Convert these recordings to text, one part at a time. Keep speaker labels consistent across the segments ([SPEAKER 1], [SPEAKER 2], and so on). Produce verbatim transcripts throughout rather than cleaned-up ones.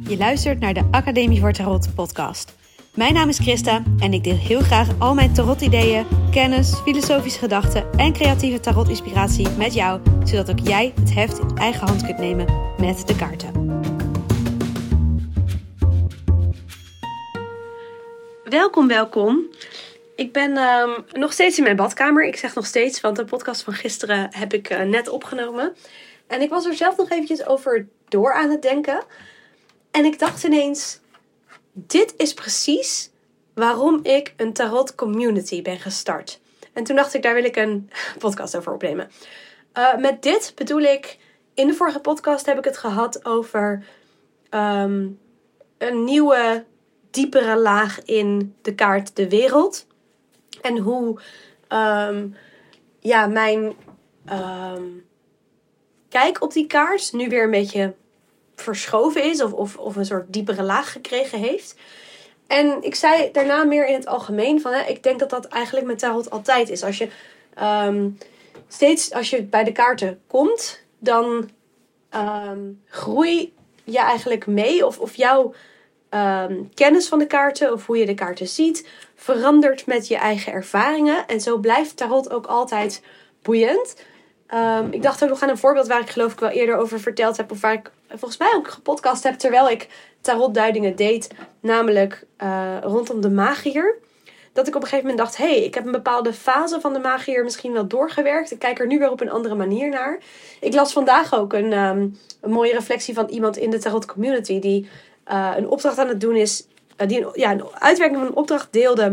[SPEAKER 1] Je luistert naar de Academie voor Tarot podcast. Mijn naam is Christa en ik deel heel graag al mijn tarot-ideeën, kennis, filosofische gedachten en creatieve tarot-inspiratie met jou, zodat ook jij het heft in eigen hand kunt nemen met de kaarten. Welkom, welkom. Ik ben um, nog steeds in mijn badkamer. Ik zeg nog steeds, want de podcast van gisteren heb ik uh, net opgenomen. En ik was er zelf nog eventjes over door aan het denken. En ik dacht ineens, dit is precies waarom ik een tarot community ben gestart. En toen dacht ik, daar wil ik een podcast over opnemen. Uh, met dit bedoel ik, in de vorige podcast heb ik het gehad over um, een nieuwe, diepere laag in de kaart de wereld. En hoe um, ja, mijn um, kijk op die kaart nu weer een beetje verschoven is. Of, of, of een soort diepere laag gekregen heeft. En ik zei daarna meer in het algemeen van, hè, ik denk dat dat eigenlijk met tarot altijd is. Als je um, steeds, als je bij de kaarten komt, dan um, groei je eigenlijk mee. Of, of jouw um, kennis van de kaarten, of hoe je de kaarten ziet, verandert met je eigen ervaringen. En zo blijft tarot ook altijd boeiend. Um, ik dacht ook nog aan een voorbeeld waar ik geloof ik wel eerder over verteld heb. Of waar ik volgens mij ook gepodcast heb terwijl ik tarotduidingen deed. Namelijk uh, rondom de magier. Dat ik op een gegeven moment dacht, hé, hey, ik heb een bepaalde fase van de magier misschien wel doorgewerkt. Ik kijk er nu weer op een andere manier naar. Ik las vandaag ook een, um, een mooie reflectie van iemand in de tarot community. Die uh, een opdracht aan het doen is. Uh, die een, ja, een uitwerking van een opdracht deelde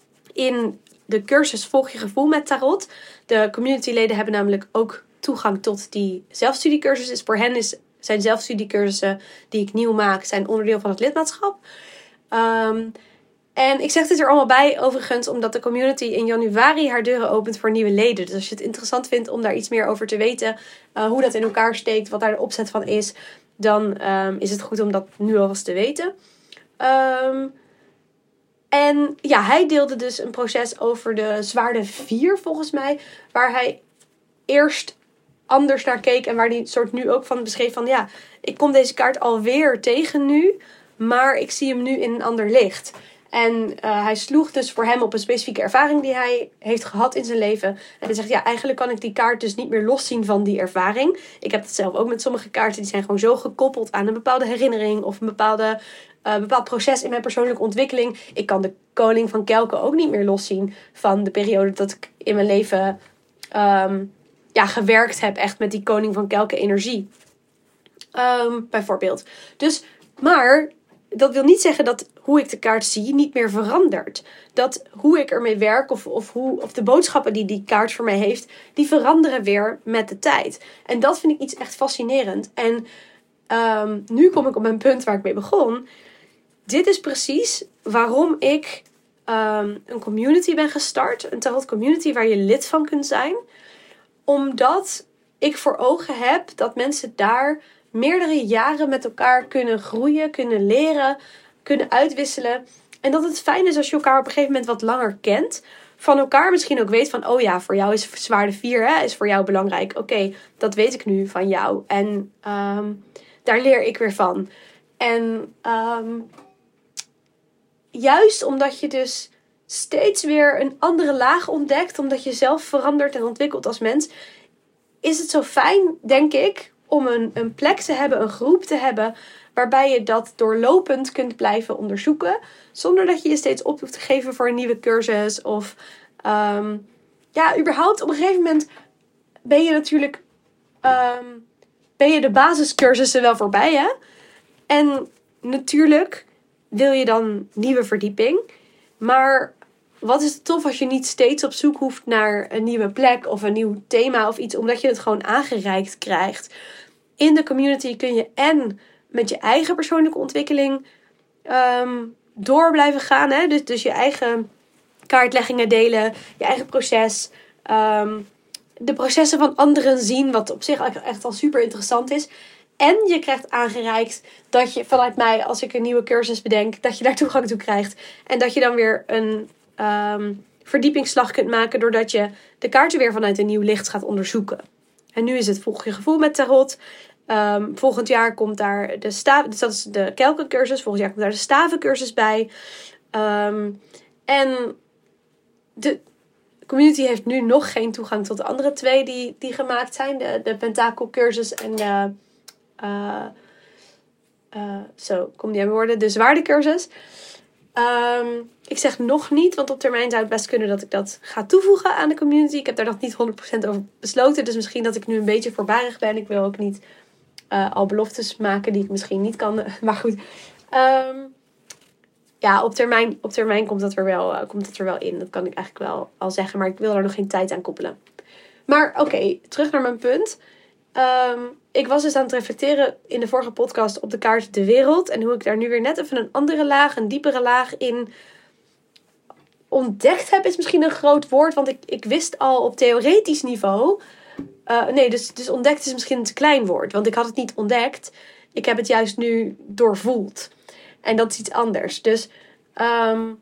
[SPEAKER 1] in de cursus Volg je gevoel met tarot. De communityleden hebben namelijk ook toegang tot die zelfstudiecursus. Dus voor hen is, zijn zelfstudiecursussen die ik nieuw maak, zijn onderdeel van het lidmaatschap. Um, en ik zeg dit er allemaal bij overigens, omdat de community in januari haar deuren opent voor nieuwe leden. Dus als je het interessant vindt om daar iets meer over te weten, uh, hoe dat in elkaar steekt, wat daar de opzet van is, dan um, is het goed om dat nu alvast te weten. Um, En ja, hij deelde dus een proces over de zwaarde vier volgens mij. Waar hij eerst anders naar keek. En waar hij soort nu ook van beschreef van ja, ik kom deze kaart alweer tegen nu. Maar ik zie hem nu in een ander licht. En uh, hij sloeg dus voor hem op een specifieke ervaring die hij heeft gehad in zijn leven. En hij zegt ja, eigenlijk kan ik die kaart dus niet meer loszien van die ervaring. Ik heb het zelf ook met sommige kaarten. Die zijn gewoon zo gekoppeld aan een bepaalde herinnering. Of een bepaalde... Een uh, bepaald proces in mijn persoonlijke ontwikkeling. Ik kan de koning van Kelken ook niet meer loszien van de periode dat ik in mijn leven um, ja, gewerkt heb. Echt met die koning van Kelken energie. Um, bijvoorbeeld. Dus, maar dat wil niet zeggen dat hoe ik de kaart zie niet meer verandert. Dat hoe ik ermee werk of, of, hoe, of de boodschappen die die kaart voor mij heeft, die veranderen weer met de tijd. En dat vind ik iets echt fascinerend. En um, nu kom ik op mijn punt waar ik mee begon. Dit is precies waarom ik um, een community ben gestart. Een tarot community waar je lid van kunt zijn. Omdat ik voor ogen heb dat mensen daar meerdere jaren met elkaar kunnen groeien, kunnen leren, kunnen uitwisselen. En dat het fijn is als je elkaar op een gegeven moment wat langer kent. Van elkaar misschien ook weet van, oh ja, voor jou is zwaarde vier, hè, is voor jou belangrijk. Oké, okay, dat weet ik nu van jou. En um, daar leer ik weer van. En um, juist omdat je dus steeds weer een andere laag ontdekt, omdat je zelf verandert en ontwikkelt als mens, is het zo fijn, denk ik, om een, een plek te hebben, een groep te hebben, waarbij je dat doorlopend kunt blijven onderzoeken, zonder dat je je steeds op hoeft te geven voor een nieuwe cursus. Of um, ja, überhaupt op een gegeven moment ben je natuurlijk um, ben je de basiscursussen wel voorbij, hè? En natuurlijk wil je dan nieuwe verdieping. Maar wat is het tof als je niet steeds op zoek hoeft naar een nieuwe plek of een nieuw thema of iets, omdat je het gewoon aangereikt krijgt. In de community kun je en met je eigen persoonlijke ontwikkeling um, door blijven gaan. Hè? Dus, dus je eigen kaartleggingen delen, je eigen proces. Um, de processen van anderen zien, wat op zich echt al super interessant is. En je krijgt aangereikt dat je vanuit mij, als ik een nieuwe cursus bedenk, dat je daar toegang toe krijgt. En dat je dan weer een um, verdiepingsslag kunt maken, doordat je de kaarten weer vanuit een nieuw licht gaat onderzoeken. En nu is het Volg je gevoel met tarot. Um, volgend jaar komt daar de staven, dus dat is de kelkencursus. Volgend jaar komt daar de stavencursus bij. Um, en de community heeft nu nog geen toegang tot de andere twee die, die gemaakt zijn. De, de pentakelcursus en de... Uh, uh, zo, kom die aan woorden. De zwaardecursus. Um, ik zeg nog niet, want op termijn zou het best kunnen dat ik dat ga toevoegen aan de community. Ik heb daar nog niet honderd procent over besloten. Dus misschien dat ik nu een beetje voorbarig ben. Ik wil ook niet uh, al beloftes maken die ik misschien niet kan. Maar goed. Um, ja, op termijn, op termijn komt, dat er wel, uh, komt dat er wel in. Dat kan ik eigenlijk wel al zeggen. Maar ik wil er nog geen tijd aan koppelen. Maar oké, okay, terug naar mijn punt. Um, ik was dus aan het reflecteren in de vorige podcast op de kaart De Wereld. En hoe ik daar nu weer net even een andere laag, een diepere laag in ontdekt heb, is misschien een groot woord. Want ik, ik wist al op theoretisch niveau. Uh, nee, dus, dus ontdekt is misschien een te klein woord. Want ik had het niet ontdekt. Ik heb het juist nu doorvoeld. En dat is iets anders. Dus um,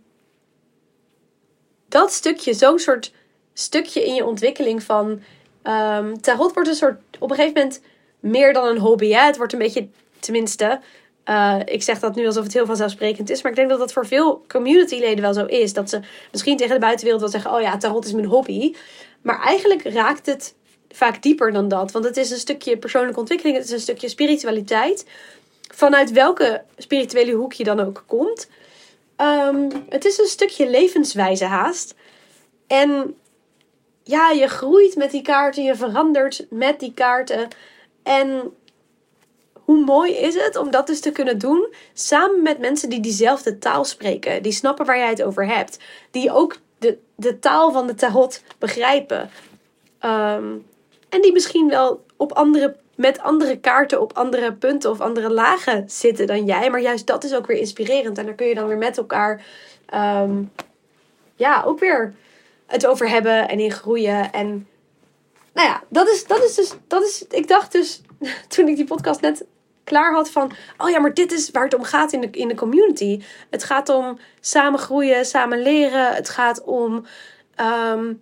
[SPEAKER 1] dat stukje, zo'n soort stukje in je ontwikkeling van... Um, tarot wordt een soort, op een gegeven moment meer dan een hobby. Hè? Het wordt een beetje, tenminste, uh, ik zeg dat nu alsof het heel vanzelfsprekend is. Maar ik denk dat dat voor veel communityleden wel zo is. Dat ze misschien tegen de buitenwereld wel zeggen, oh ja, tarot is mijn hobby. Maar eigenlijk raakt het vaak dieper dan dat. Want het is een stukje persoonlijke ontwikkeling. Het is een stukje spiritualiteit. Vanuit welke spirituele hoek je dan ook komt. Um, het is een stukje levenswijze haast. En... ja, je groeit met die kaarten, je verandert met die kaarten. En hoe mooi is het om dat dus te kunnen doen samen met mensen die diezelfde taal spreken. Die snappen waar jij het over hebt. Die ook de, de taal van de tarot begrijpen. Um, en die misschien wel op andere, met andere kaarten op andere punten of andere lagen zitten dan jij. Maar juist dat is ook weer inspirerend. En daar kun je dan weer met elkaar um, ja, ook weer... het over hebben en in groeien. En nou ja, dat is, dat is dus... Dat is, ik dacht dus, toen ik die podcast net klaar had van... oh ja, maar dit is waar het om gaat in de, in de community. Het gaat om samen groeien, samen leren. Het gaat om... Um,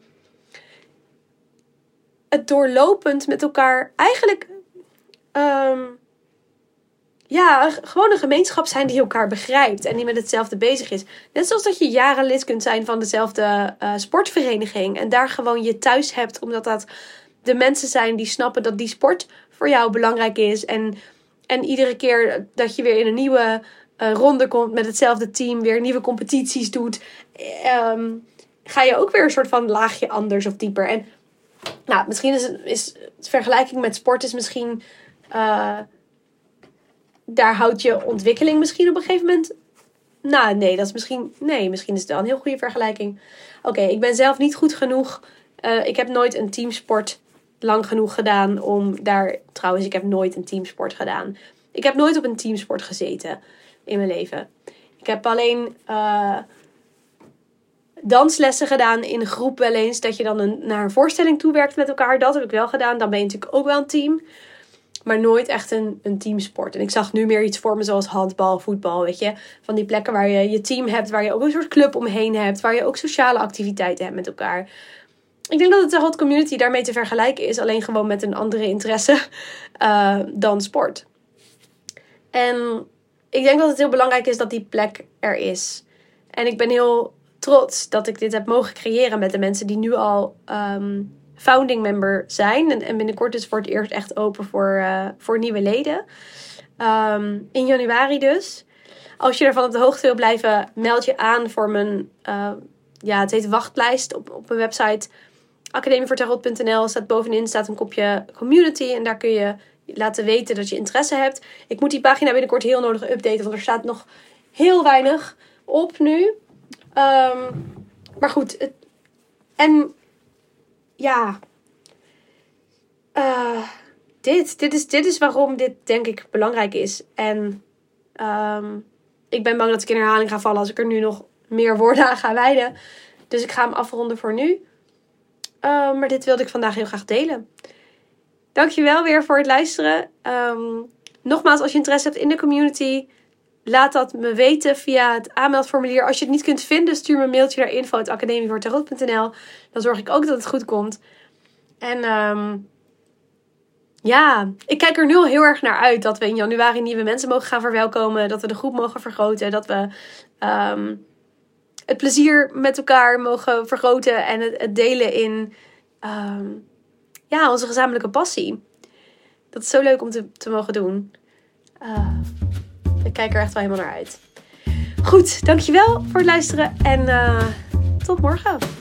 [SPEAKER 1] het doorlopend met elkaar... eigenlijk... Um, ja, gewoon een gemeenschap zijn die elkaar begrijpt. En die met hetzelfde bezig is. Net zoals dat je jaren lid kunt zijn van dezelfde uh, sportvereniging. En daar gewoon je thuis hebt. Omdat dat de mensen zijn die snappen dat die sport voor jou belangrijk is. En, en iedere keer dat je weer in een nieuwe uh, ronde komt met hetzelfde team. Weer nieuwe competities doet. Um, ga je ook weer een soort van laagje anders of dieper. En nou, misschien is, is vergelijking met sport is misschien... Uh, daar houdt je ontwikkeling misschien op een gegeven moment... Nou, nee, dat is misschien... Nee, misschien is het wel een heel goede vergelijking. Oké, okay, ik ben zelf niet goed genoeg. Uh, ik heb nooit een teamsport lang genoeg gedaan om daar... Trouwens, ik heb nooit een teamsport gedaan. Ik heb nooit op een teamsport gezeten in mijn leven. Ik heb alleen uh, danslessen gedaan in een groep wel eens. Dat je dan een, naar een voorstelling toe werkt met elkaar. Dat heb ik wel gedaan. Dan ben je natuurlijk ook wel een team. Maar nooit echt een, een teamsport. En ik zag nu meer iets voor me zoals handbal, voetbal, weet je. Van die plekken waar je je team hebt, waar je ook een soort club omheen hebt. Waar je ook sociale activiteiten hebt met elkaar. Ik denk dat de tarot community daarmee te vergelijken is. Alleen gewoon met een andere interesse uh, dan sport. En ik denk dat het heel belangrijk is dat die plek er is. En ik ben heel trots dat ik dit heb mogen creëren met de mensen die nu al... Um, founding member zijn. En, en binnenkort is het voor het eerst echt open voor, uh, voor nieuwe leden. Um, in januari dus. Als je ervan op de hoogte wil blijven, meld je aan voor mijn... Uh, ja, het heet wachtlijst op, op mijn website. academie voor tarot punt n l staat bovenin staat een kopje community. En daar kun je laten weten dat je interesse hebt. Ik moet die pagina binnenkort heel nodig updaten. Want er staat nog heel weinig op nu. Um, maar goed. Het, en... Ja, uh, dit, dit, is, dit is waarom dit denk ik belangrijk is. En um, ik ben bang dat ik in herhaling ga vallen als ik er nu nog meer woorden aan ga wijden. Dus ik ga hem afronden voor nu. Uh, maar dit wilde ik vandaag heel graag delen. Dankjewel weer voor het luisteren. Um, nogmaals, als je interesse hebt in de community... laat dat me weten via het aanmeldformulier. Als je het niet kunt vinden, stuur me een mailtje naar info at academie voor tarot punt n l. Dan zorg ik ook dat het goed komt. En um, ja, ik kijk er nu al heel erg naar uit dat we in januari nieuwe mensen mogen gaan verwelkomen. Dat we de groep mogen vergroten. Dat we um, het plezier met elkaar mogen vergroten. En het, het delen in um, ja, onze gezamenlijke passie. Dat is zo leuk om te, te mogen doen. Uh, ik kijk er echt wel helemaal naar uit. Goed, dankjewel voor het luisteren. En uh, tot morgen.